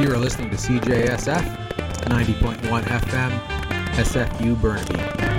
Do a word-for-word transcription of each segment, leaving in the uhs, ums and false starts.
You are listening to C J S F, ninety point one F M, S F U Burnaby.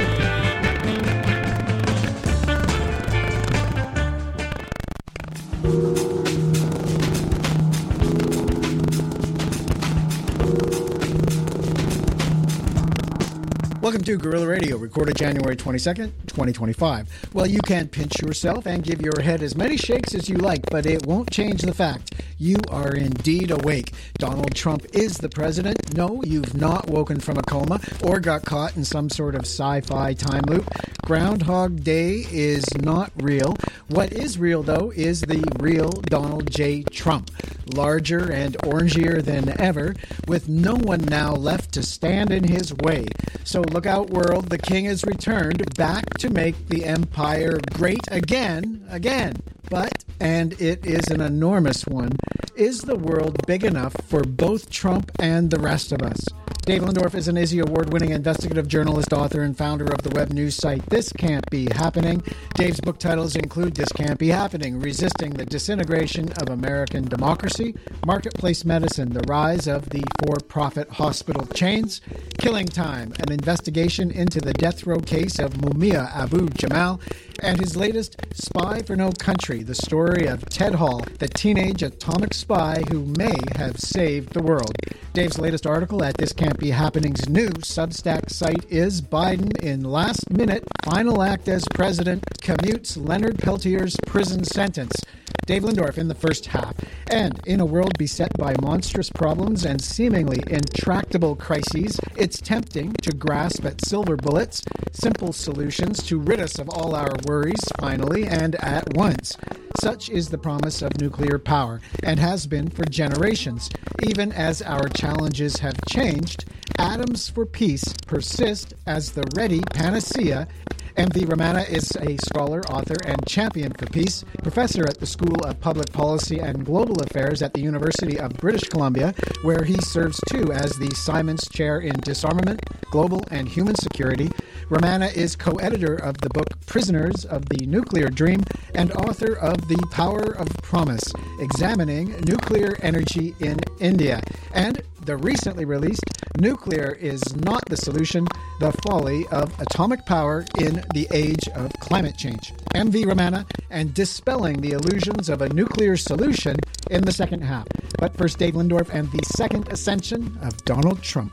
Welcome to Guerrilla Radio, recorded January twenty-second, twenty twenty-five. Well, you can pinch yourself and give your head as many shakes as you like, but it won't change the fact you are indeed awake. Donald Trump is the president. No, you've not woken from a coma or got caught in some sort of sci-fi time loop. Groundhog Day is not real. What is real, though, is the real Donald J. Trump. Larger and orangier than ever, with no one now left to stand in his way. So look out, world, the king has returned back to make the empire great again, again. But, and it is an enormous one, is the world big enough for both Trump and the rest of us? Dave Lindorf is an Izzy Award-winning investigative journalist, author, and founder of the web news site This Can't Be Happening. Dave's book titles include This Can't Be Happening, Resisting the Disintegration of American Democracy, Marketplace Medicine, The Rise of the For-Profit Hospital Chains, Killing Time, an investigation into the death row case of Mumia Abu-Jamal, and his latest, Spy for No Country, the story of Ted Hall, the teenage atomic spy who may have saved the world. Dave's latest article at This Can't Be Happening's new Substack site is Biden in last minute, final act as president, commutes Leonard Peltier's prison sentence. Dave Lindorf in the first half. And in a world beset by monstrous problems and seemingly intractable crises, it's tempting to grasp at silver bullets, simple solutions to rid us of all our worries, finally, and at once. Such is the promise of nuclear power, and has been for generations. Even as our challenges have changed, atoms for peace persist as the ready panacea. M V Ramana is a scholar, author, and champion for peace, professor at the School of Public Policy and Global Affairs at the University of British Columbia, where he serves too as the Simons Chair in Disarmament, Global and Human Security. Ramana is co-editor of the book Prisoners of the Nuclear Dream and author of The Power of Promise, Examining Nuclear Energy in India, and the recently released Nuclear is Not the Solution, The Folly of Atomic Power in the Age of Climate Change. M V Ramana and Dispelling the Illusions of a Nuclear Solution in the second half. But first, Dave Lindorf and the second ascension of Donald Trump.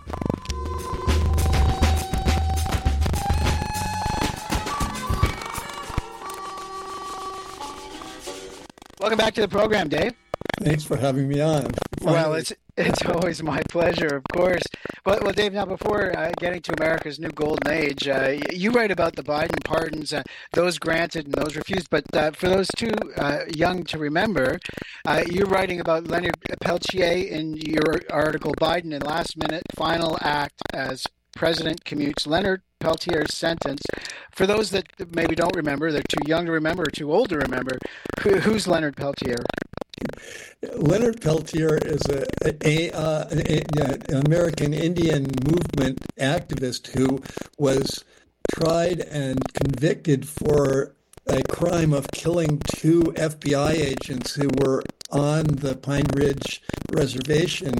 Welcome back to the program, Dave. Thanks for having me on. Finally. Well, it's it's always my pleasure, of course. But, well, Dave, now before uh, getting to America's new golden age, uh, you write about the Biden pardons, uh, those granted and those refused. But uh, for those too uh, young to remember, uh, you're writing about Leonard Peltier in your article, Biden in last minute final act as president commutes Leonard Peltier's sentence. For those that maybe don't remember, they're too young to remember, or too old to remember, who, who's Leonard Peltier? Leonard Peltier is a, a, uh, a, an American Indian movement activist who was tried and convicted for a crime of killing two F B I agents who were on the Pine Ridge Reservation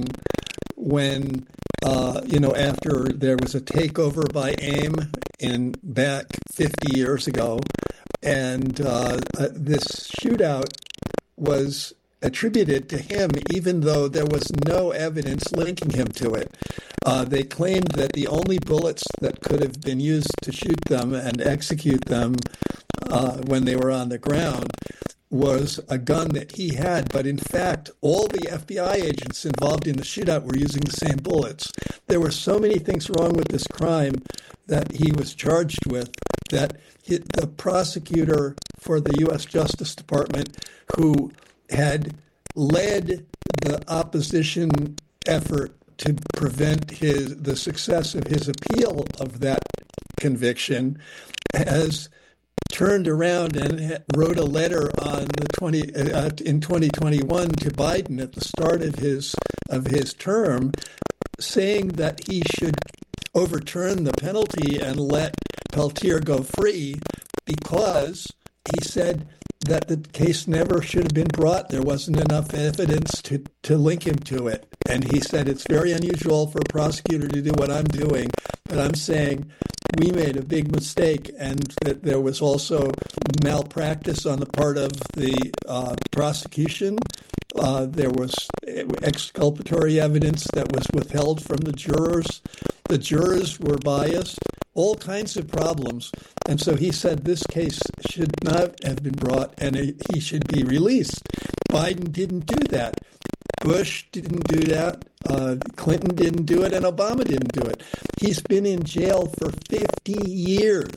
when, uh, you know, after there was a takeover by AIM in back fifty years ago. And uh, uh, this shootout was attributed to him, even though there was no evidence linking him to it. Uh, they claimed that the only bullets that could have been used to shoot them and execute them uh, when they were on the ground was a gun that he had. But in fact, all the F B I agents involved in the shootout were using the same bullets. There were so many things wrong with this crime that he was charged with that he, the prosecutor for the U S Justice Department, who had led the opposition effort to prevent his the success of his appeal of that conviction, has turned around and wrote a letter on the twenty uh, in twenty twenty-one to Biden at the start of his of his term, saying that he should overturn the penalty and let Peltier go free because he said that the case never should have been brought. There wasn't enough evidence to, to link him to it. And he said, it's very unusual for a prosecutor to do what I'm doing, but I'm saying we made a big mistake, and that there was also malpractice on the part of the uh, prosecution. Uh, there was exculpatory evidence that was withheld from the jurors. The jurors were biased, all kinds of problems. And so he said this case should not have been brought and he should be released. Biden didn't do that. Bush didn't do that. Uh, Clinton didn't do it, and Obama didn't do it. He's been in jail for fifty years.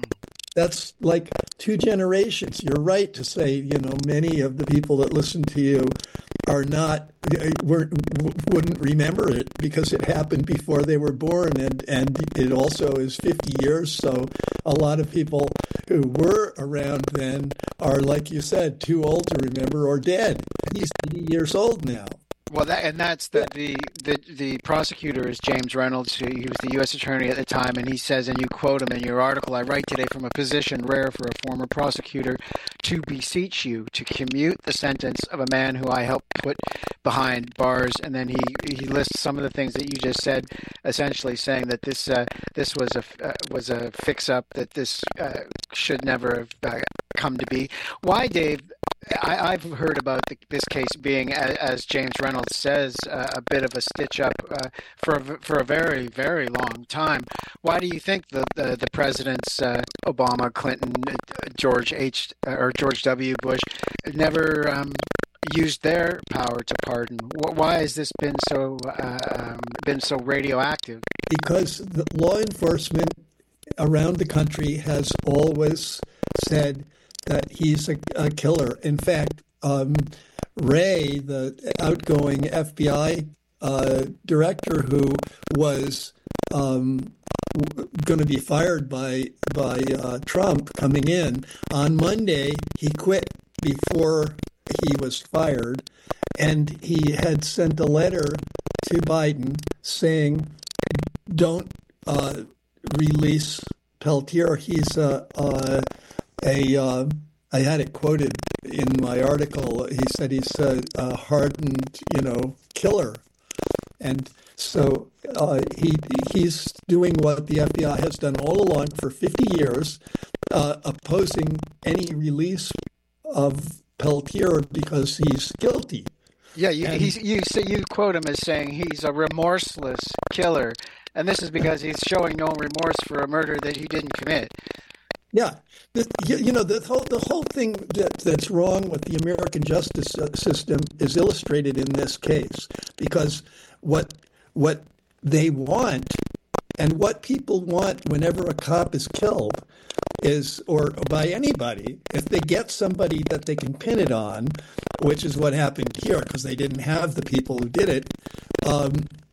That's like two generations. You're right to say, you know, many of the people that listen to you are not, weren't, wouldn't remember it because it happened before they were born, and, and it also is fifty years. So a lot of people who were around then are, like you said, too old to remember or dead. He's eighty years old now. Well, that, and that's the, the, the, the prosecutor is James Reynolds. He was the U S attorney at the time, and he says, and you quote him in your article, I write today from a position rare for a former prosecutor to beseech you to commute the sentence of a man who I helped put behind bars. And then he, he lists some of the things that you just said, essentially saying that this uh, this was a uh, was a fix-up, that this uh, should never have uh, come to be. Why, Dave? I, I've heard about the, this case being, as, as James Reynolds says, uh, a bit of a stitch-up uh, for a, for a very, very long time. Why do you think the the, the presidents, uh, Obama, Clinton, George H. or George W. Bush, never um, used their power to pardon? Why has this been so uh, um, been so radioactive? Because the law enforcement around the country has always said that he's a, a killer. In fact, um, Wray, the outgoing F B I uh, director who was um, w- going to be fired by by uh, Trump coming in, on Monday he quit before he was fired, and he had sent a letter to Biden saying, don't uh, release Peltier. He's a... a A, uh, I had it quoted in my article. He said he's a, a hardened, you know, killer, and so uh, he he's doing what the F B I has done all along for fifty years, uh, opposing any release of Peltier because he's guilty. Yeah, you And- he's, you say you quote him as saying he's a remorseless killer, and this is because he's showing no remorse for a murder that he didn't commit. Yeah, the, you, you know the whole the whole thing that, that's wrong with the American justice system is illustrated in this case, because what what they want and what people want whenever a cop is killed is, or by anybody, if they get somebody that they can pin it on, which is what happened here because they didn't have the people who did it, um,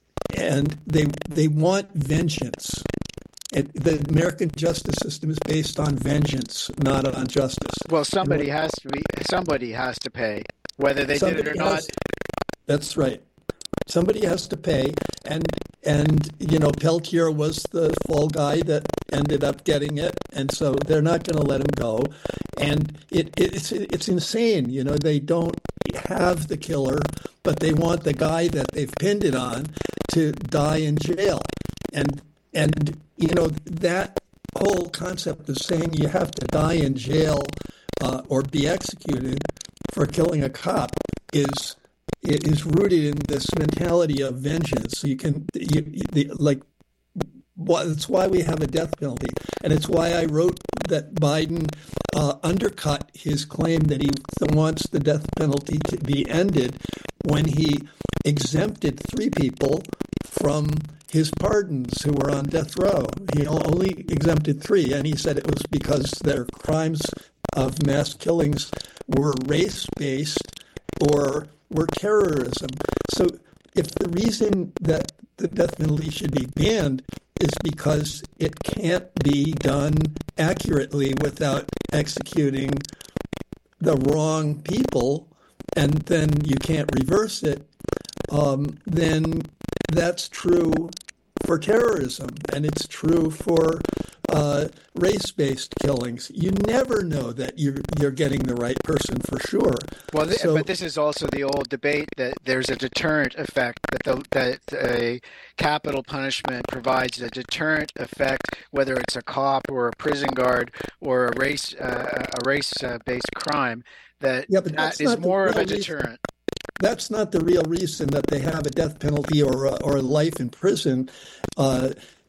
and they they want vengeance. It, the American justice system is based on vengeance, not on justice. Well, somebody has to be. Somebody has to pay, whether they did it or not. Has, that's right. Somebody has to pay, and and you know Peltier was the fall guy that ended up getting it, and so they're not going to let him go. And it, it it's it's insane. You know, they don't have the killer, but they want the guy that they've pinned it on to die in jail, and. And, you know, that whole concept of saying you have to die in jail uh, or be executed for killing a cop is is rooted in this mentality of vengeance. So you can, you, you, like, well, that's why we have a death penalty. And it's why I wrote that Biden uh, undercut his claim that he wants the death penalty to be ended when he exempted three people from his pardons who were on death row. He only exempted three, and he said it was because their crimes of mass killings were race-based or were terrorism. So if the reason that the death penalty should be banned is because it can't be done accurately without executing the wrong people, and then you can't reverse it, um, then that's true for terrorism, and it's true for uh, race-based killings. You never know that you're you're getting the right person for sure. Well, th- So- but this is also the old debate that there's a deterrent effect, that the, that a capital punishment provides a deterrent effect, whether it's a cop or a prison guard or a race uh, a race-based crime. That Yeah, but that that's is not the more of a real reason. deterrent. That's not the real reason that they have a death penalty or a, or a life in prison uh,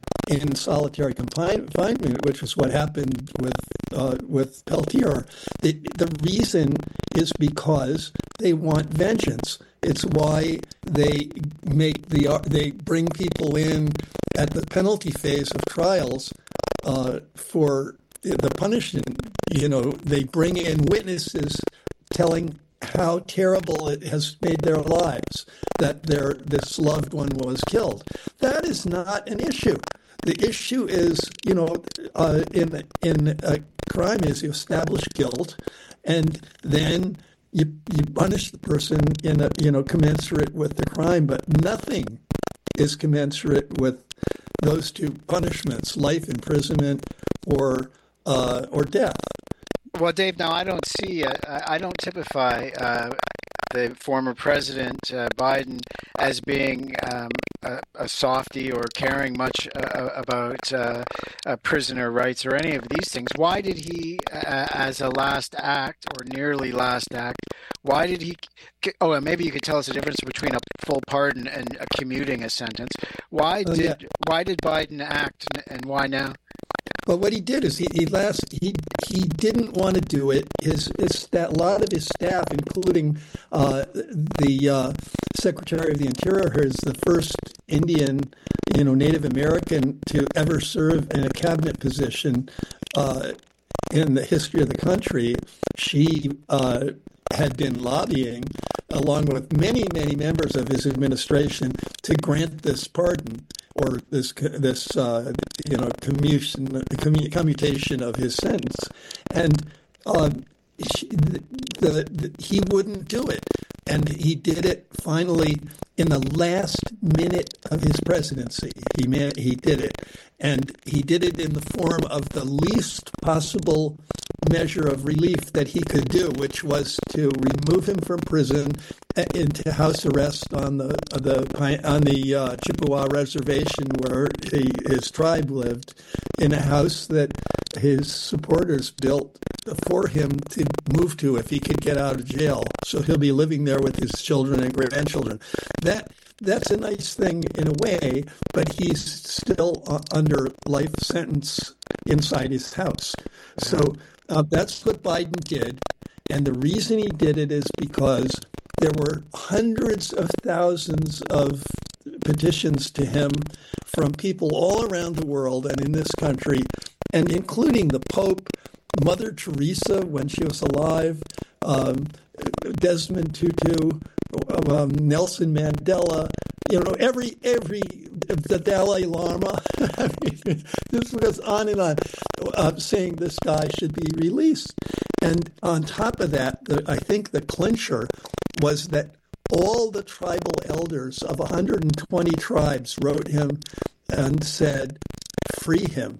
in solitary confinement, which is what happened with uh, with Peltier. The, the reason is because they want vengeance. It's why they make the they bring people in at the penalty phase of trials uh, for the punishment. You know, they bring in witnesses telling how terrible it has made their lives that their this loved one was killed. That is not an issue. The issue is, you know, uh, in in a crime is you establish guilt, and then you you punish the person in a you know commensurate with the crime. But nothing is commensurate with those two punishments: life imprisonment or uh, or death. Well, Dave, now I don't see, uh, I don't typify uh, the former president uh, Biden as being um, a, a softy or caring much uh, about uh, uh, prisoner rights or any of these things. Why did he, uh, as a last act or nearly last act, why did he? Oh, and maybe you could tell us the difference between a full pardon and a commuting a sentence. Why Oh, did yeah. why did Biden act, and, and why now? But what he did is he, he last he he didn't want to do it. His his that a lot of his staff, including uh, the uh, Secretary of the Interior, who is the first Indian, you know, Native American to ever serve in a cabinet position uh, in the history of the country. She uh, had been lobbying, along with many many members of his administration, to grant this pardon, or this this uh, you know commutation commu- commutation of his sentence, and um, she, the, the, the, he wouldn't do it, and he did it finally in the last minute of his presidency. He man, he did it, and he did it in the form of the least possible measure of relief that he could do, which was to remove him from prison into house arrest on the the on the uh, Chippewa reservation where he, his tribe lived, in a house that his supporters built for him to move to if he could get out of jail. So he'll be living there with his children and grandchildren. That that's a nice thing in a way, but he's still uh, under life sentence inside his house. So uh, that's what Biden did. And the reason he did it is because there were hundreds of thousands of petitions to him from people all around the world and in this country, and including the Pope, Mother Teresa when she was alive, um, Desmond Tutu, um, Nelson Mandela, you know, every, every, the Dalai Lama. I mean, this goes on and on, uh, saying this guy should be released. And on top of that, the, I think the clincher was that all the tribal elders of one hundred twenty tribes wrote him and said, free him.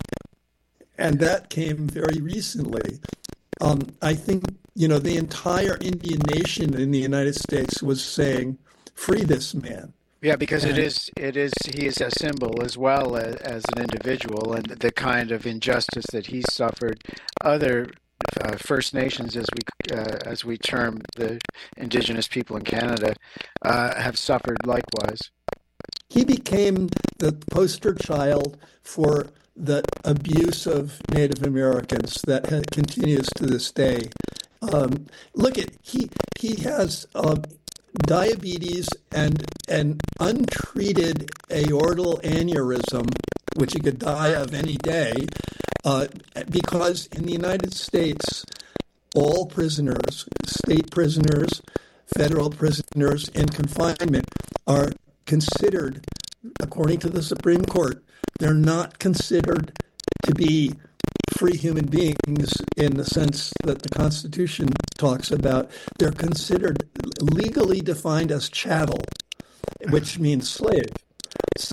And that came very recently. Um, I think, you know, the entire Indian nation in the United States was saying, free this man. Yeah, because And- it is, it is, he is a symbol as well as, as an individual, and the kind of injustice that he's suffered. Other uh, First Nations, as we uh, as we term the Indigenous people in Canada, uh, have suffered likewise. He became the poster child for the abuse of Native Americans that ha- continues to this day. Um, look at he he has uh, diabetes and an untreated aortal aneurysm, which he could die of any day, uh, because in the United States, all prisoners, state prisoners, federal prisoners in confinement are considered, according to the Supreme Court, they're not considered to be free human beings in the sense that the Constitution talks about. They're considered legally defined as chattel, which means slave. So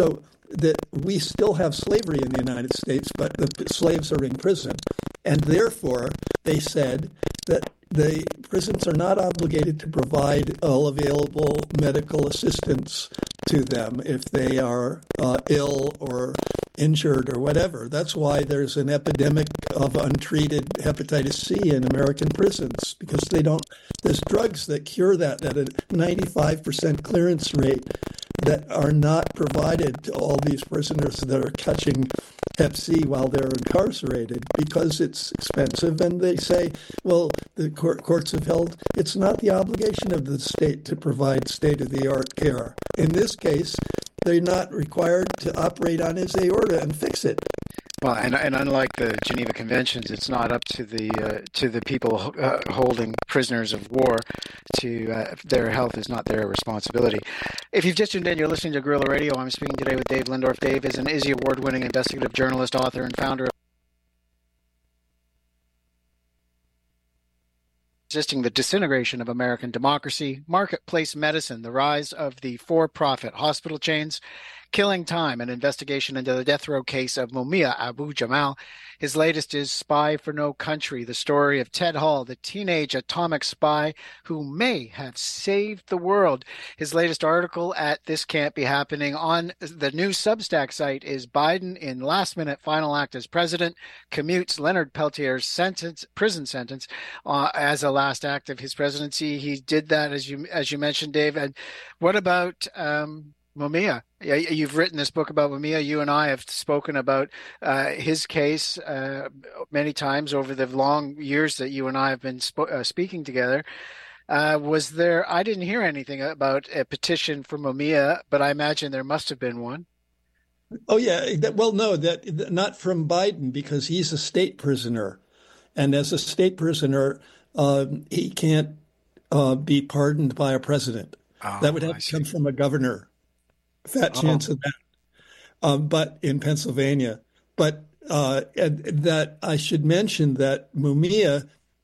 that we still have slavery in the United States, but the slaves are in prison. And therefore, they said that the prisons are not obligated to provide all available medical assistance to them if they are uh, ill or injured or whatever. That's why there's an epidemic of untreated hepatitis C in American prisons, because they don't, there's drugs that cure that at a ninety-five percent clearance rate that are not provided to all these prisoners that are catching hep C while they're incarcerated because it's expensive. And they say, well, the court, courts have held it's not the obligation of the state to provide state-of-the-art care. In this case, they're not required to operate on his aorta and fix it. Well, and, and unlike the Geneva Conventions, it's not up to the uh, to the people uh, holding prisoners of war to uh, their health is not their responsibility. If you've just tuned in, you're listening to Guerrilla Radio. I'm speaking today with Dave Lindorf. Dave is an I Z Z Award-winning investigative journalist, author, and founder of Resisting the Disintegration of American Democracy, Marketplace Medicine, the Rise of the For-Profit Hospital Chains, Killing Time, an investigation into the death row case of Mumia Abu-Jamal. His latest is Spy for No Country, the story of Ted Hall, the teenage atomic spy who may have saved the world. His latest article at This Can't Be Happening on the new Substack site is Biden in last-minute final act as president, commutes Leonard Peltier's sentence, prison sentence uh, as a last act of his presidency. He did that, as you as you mentioned, Dave. And what about um, Mumia? You've written this book about Mumia. You and I have spoken about uh, his case uh, many times over the long years that you and I have been sp- uh, speaking together. Uh, was there, I didn't hear anything about a petition for Mumia, but I imagine there must have been one. Oh, yeah. That, well, no, that not from Biden, because he's a state prisoner. And as a state prisoner, um, he can't uh, be pardoned by a president. Oh, that would have I to come see. from a governor. Fat chance oh. of that. Um, but in Pennsylvania. But uh, that I should mention that Mumia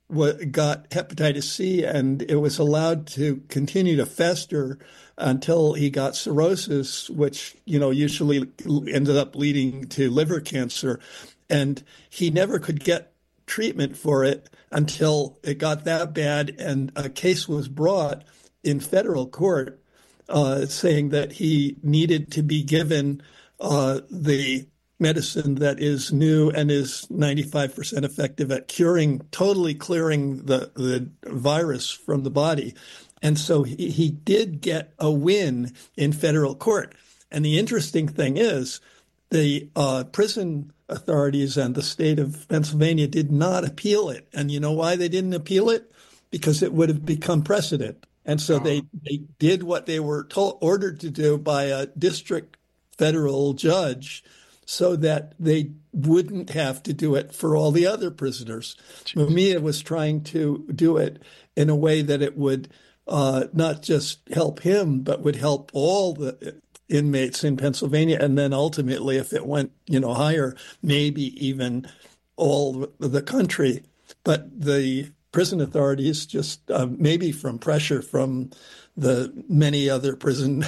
got hepatitis C, and it was allowed to continue to fester until he got cirrhosis, which, you know, usually ended up leading to liver cancer. And he never could get treatment for it until it got that bad, and a case was brought in federal court Uh, saying that he needed to be given uh, the medicine that is new and is ninety-five percent effective at curing, totally clearing the, the virus from the body. And so he, he did get a win in federal court. And the interesting thing is the uh, prison authorities and the state of Pennsylvania did not appeal it. And you know why they didn't appeal it? Because it would have become precedent. And so they, they did what they were told, ordered to do by a district federal judge so that they wouldn't have to do it for all the other prisoners. Mumia was trying to do it in a way that it would uh, not just help him, but would help all the inmates in Pennsylvania. And then ultimately, if it went, you know, higher, maybe even all the country. But the prison authorities, just uh, maybe from pressure from the many other prison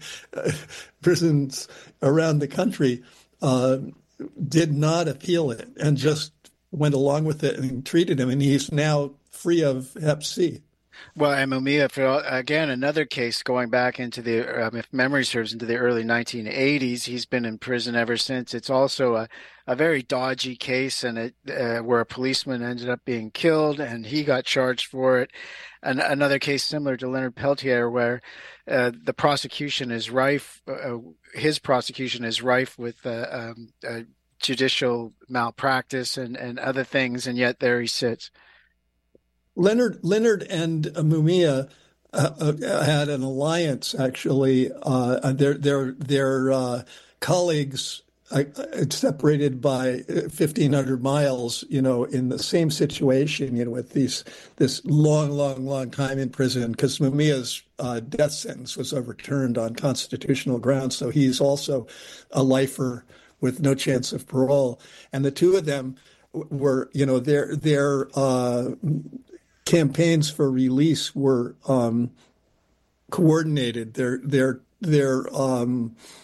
prisons around the country, uh, did not appeal it and just went along with it and treated him. And he's now free of hep C. Well, and Mumia, for, again, another case going back into the, um, if memory serves, into the early nineteen eighties. He's been in prison ever since. It's also a, a very dodgy case, and it, uh, where a policeman ended up being killed, and he got charged for it. And another case similar to Leonard Peltier, where uh, the prosecution is rife. Uh, his prosecution is rife with uh, um, uh, judicial malpractice and, and other things, and yet there he sits. Leonard Leonard and Mumia uh, uh, had an alliance. Actually, uh, their their their uh, colleagues uh, separated by fifteen hundred miles. You know, in the same situation. You know, with these this long, long, long time in prison, because Mumia's uh, death sentence was overturned on constitutional grounds. So he's also a lifer with no chance of parole. And the two of them were, you know, their their uh, campaigns for release were um, coordinated. Their their their um,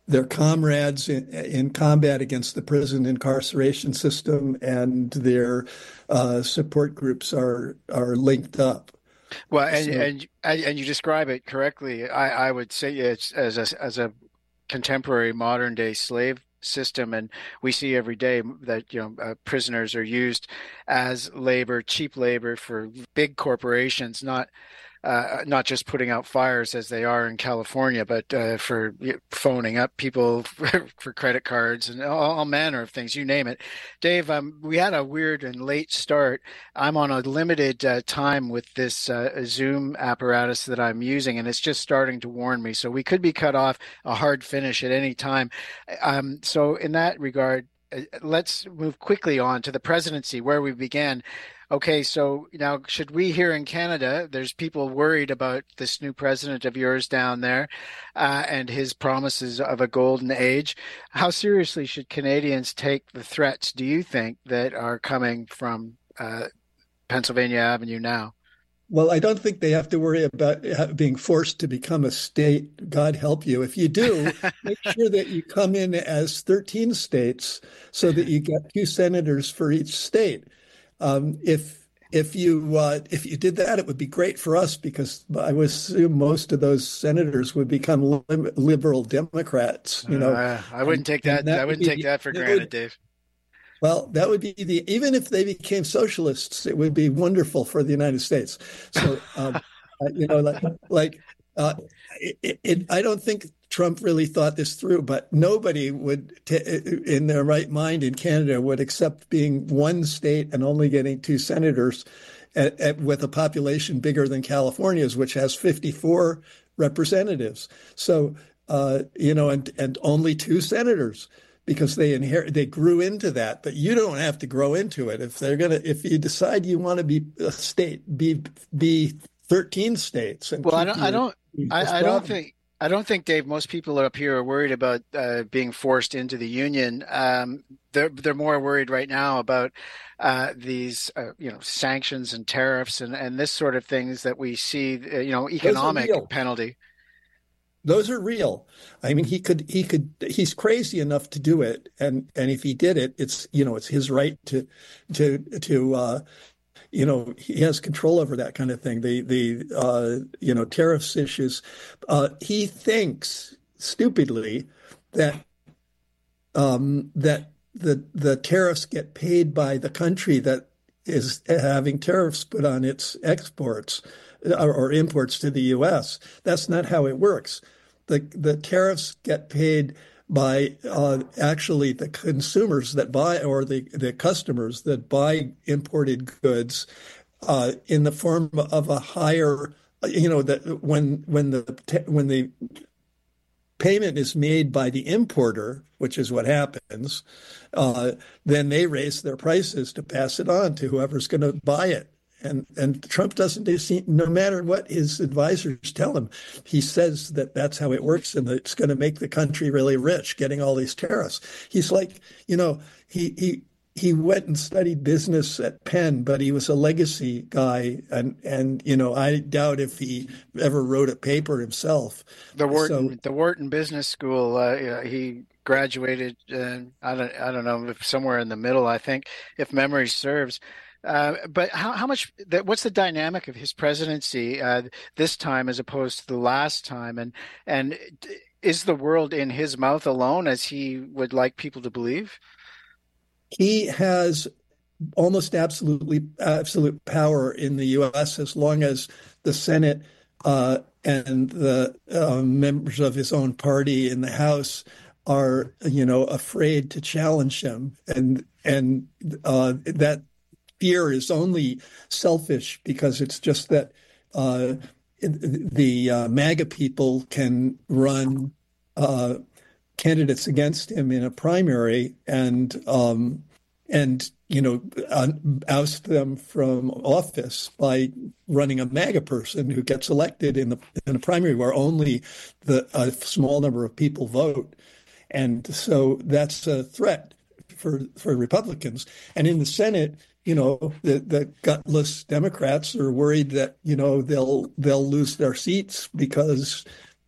their comrades in, in combat against the prison incarceration system, and their uh, support groups are are linked up. Well, and, So- and and and you describe it correctly. I, I would say it's as a as a contemporary modern day slave system, and we see every day that you know uh, prisoners are used as labor, cheap labor for big corporations, not uh, not just putting out fires as they are in California, but uh, for you know, phoning up people for, for credit cards and all, all manner of things, you name it. Dave, um, we had a weird and late start. I'm on a limited uh, time with this uh, Zoom apparatus that I'm using, and it's just starting to warn me. So we could be cut off a hard finish at any time. Um, so in that regard, uh, let's move quickly on to the presidency where we began. Okay, so now should we here in Canada, there's people worried about this new president of yours down there uh, and his promises of a golden age. How seriously should Canadians take the threats, do you think, that are coming from uh, Pennsylvania Avenue now? Well, I don't think they have to worry about being forced to become a state. God help you. If you do, make sure that you come in as thirteen states so that you get two senators for each state. Um, if if you uh, if you did that, it would be great for us because I would assume most of those senators would become li- liberal Democrats. You know, uh, I wouldn't take that. that I would wouldn't be- take that for that granted, would- Dave. Well, that would be the even if they became socialists, it would be wonderful for the United States. So, um, uh, you know, like, like uh, it, it, I don't think Trump really thought this through, but nobody would, t- in their right mind in Canada, would accept being one state and only getting two senators at, at, with a population bigger than California's, which has fifty-four representatives. So, uh, you know, and and only two senators. Because they inherit, they grew into that, but you don't have to grow into it. If they're gonna, if you decide you want to be a state, be be thirteen states. And Well, I keep don't, I your- don't, your I, I don't problem. think, I don't think, Dave, most people up here are worried about uh, being forced into the union. Um, they're they're more worried right now about uh, these, uh, you know, sanctions and tariffs and, and this sort of things that we see, uh, you know, economic real. penalty. Those are real. I mean, he could, he could, he's crazy enough to do it, and and if he did it, it's you know, it's his right to, to to, uh, you know, he has control over that kind of thing. The the uh, you know, tariffs issues. Uh, he thinks stupidly that um, that the the tariffs get paid by the country that is having tariffs put on its exports or, or imports to the U S. That's not how it works. The the tariffs get paid by uh, actually the consumers that buy or the, the customers that buy imported goods uh, in the form of a higher, you know, that when when the when the payment is made by the importer, which is what happens, uh, then they raise their prices to pass it on to whoever's going to buy it. And and Trump doesn't, no matter what his advisors tell him, he says that that's how it works and that it's going to make the country really rich, getting all these tariffs. He's like, you know, he he he went and studied business at Penn, but he was a legacy guy. And, and you know, I doubt if he ever wrote a paper himself. The Wharton, So- the Wharton Business School, uh, yeah, he graduated, uh, I don't, I don't know, if somewhere in the middle, I think, if memory serves. Uh, but how, how much, that, what's the dynamic of his presidency uh, this time as opposed to the last time? And, and is the world in his mouth alone, as he would like people to believe? He has almost absolutely absolute power in the U S as long as the Senate uh, and the uh, members of his own party in the House are, you know, afraid to challenge him, and and uh, that fear is only selfish because it's just that uh, the uh, MAGA people can run uh, candidates against him in a primary and um, and you know oust them from office by running a MAGA person who gets elected in the in a primary where only the a small number of people vote, and so that's a threat for for Republicans. And in the Senate, you know, the, the gutless Democrats are worried that, you know, they'll they'll lose their seats because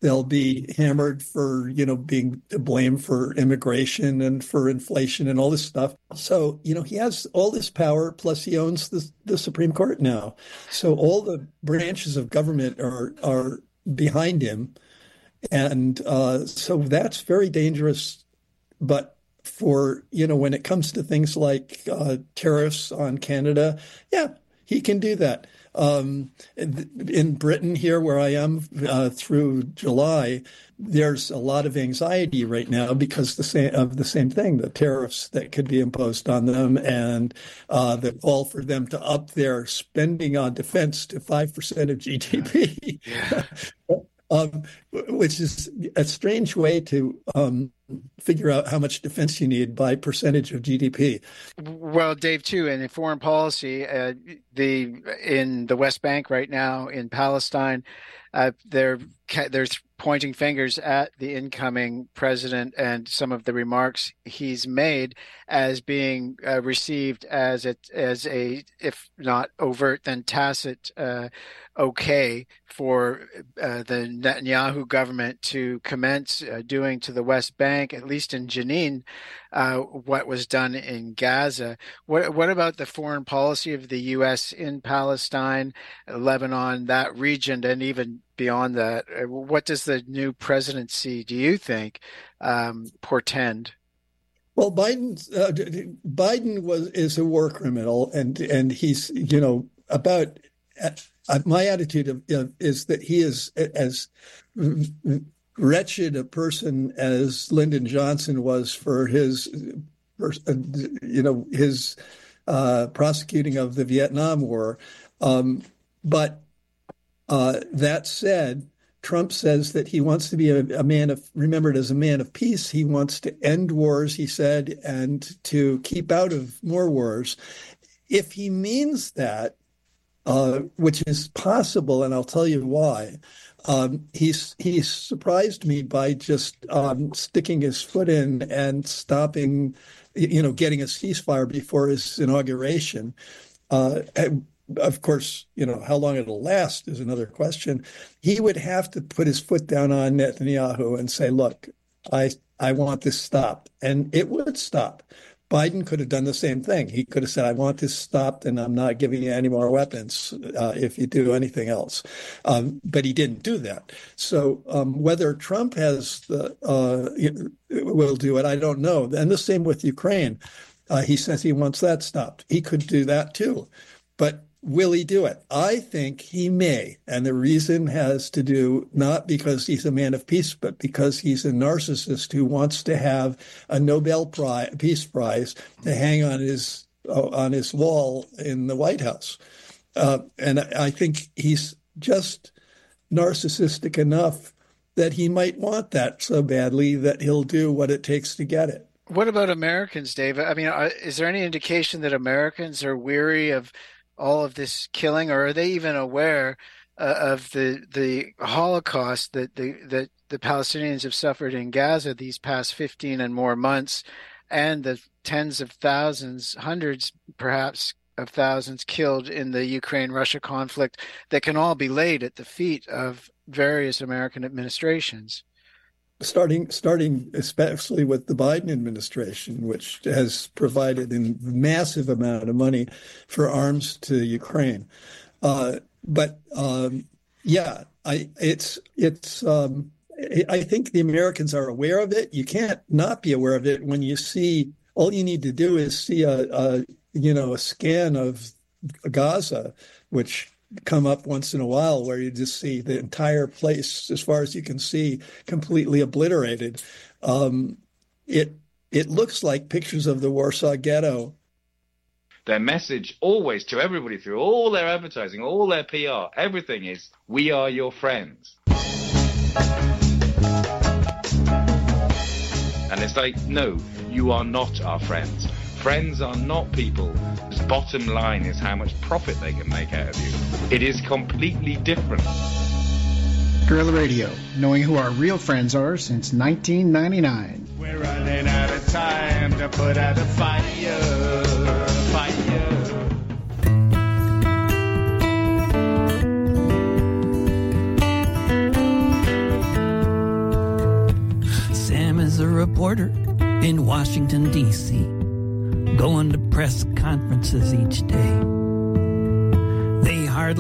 they'll be hammered for, you know, being blamed for immigration and for inflation and all this stuff. So, you know, he has all this power, plus he owns the, the Supreme Court now. So all the branches of government are are behind him. And uh, so that's very dangerous. But for, you know, when it comes to things like uh, tariffs on Canada, yeah, he can do that. Um, in Britain here, where I am uh, through July, there's a lot of anxiety right now because the same, of the same thing, the tariffs that could be imposed on them and uh, the call for them to up their spending on defense to five percent of G D P, Yeah. um, which is a strange way to um, figure out how much defense you need by percentage of G D P. Well, Dave, too, and in foreign policy, uh, the in the West Bank right now, in Palestine, uh, they're they're pointing fingers at the incoming president and some of the remarks he's made as being uh, received as a, as a, if not overt, then tacit uh, okay for uh, the Netanyahu government to commence uh, doing to the West Bank, at least in Jenin, uh, what was done in Gaza. What what about the foreign policy of the U S in Palestine, Lebanon, that region, and even beyond that? What does the new presidency, do you think, um, portend? Well, Biden uh, Biden was is a war criminal, and and he's, you know, about uh, my attitude of, uh, is that he is as wretched a person as Lyndon Johnson was for his, you know, his uh, prosecuting of the Vietnam War. Um, but uh, that said, Trump says that he wants to be a, a man of, remembered as a man of peace. He wants to end wars, he said, and to keep out of more wars. If he means that, uh, which is possible, and I'll tell you why, um, he's he's surprised me by just um, sticking his foot in and stopping, you know, getting a ceasefire before his inauguration. Uh, and, of course, you know, how long it'll last is another question. He would have to put his foot down on Netanyahu and say, look, I I want this stopped. And it would stop. Biden could have done the same thing. He could have said, I want this stopped and I'm not giving you any more weapons uh, if you do anything else. Um, but he didn't do that. So um, whether Trump has the uh, will do it, I don't know. And the same with Ukraine. Uh, he says he wants that stopped. He could do that too. But will he do it? I think he may. And the reason has to do not because he's a man of peace, but because he's a narcissist who wants to have a Nobel Prize, Peace Prize to hang on his uh, on his wall in the White House. Uh, and I think he's just narcissistic enough that he might want that so badly that he'll do what it takes to get it. What about Americans, Dave? I mean, is there any indication that Americans are weary of all of this killing, or are they even aware uh, of the the Holocaust that the that the Palestinians have suffered in Gaza these past fifteen and more months, and the tens of thousands, hundreds perhaps of thousands killed in the Ukraine-Russia conflict that can all be laid at the feet of various American administrations? Starting, starting especially with the Biden administration, which has provided a massive amount of money for arms to Ukraine. Uh, but um, yeah, I, it's it's. Um, I think the Americans are aware of it. You can't not be aware of it when you see. All you need to do is see a, a you know a scan of Gaza, which come up once in a while, where you just see the entire place, as far as you can see, completely obliterated. Um, it it looks like pictures of the Warsaw Ghetto. Their message always to everybody through all their advertising, all their P R, everything is, we are your friends. And it's like, no, you are not our friends. Friends are not people whose bottom line is how much profit they can make out of you. It is completely different. Guerrilla Radio, knowing who our real friends are since nineteen ninety-nine. We're running out of time to put out a fire, fire. reporter in Washington, D C, going to press conferences each day.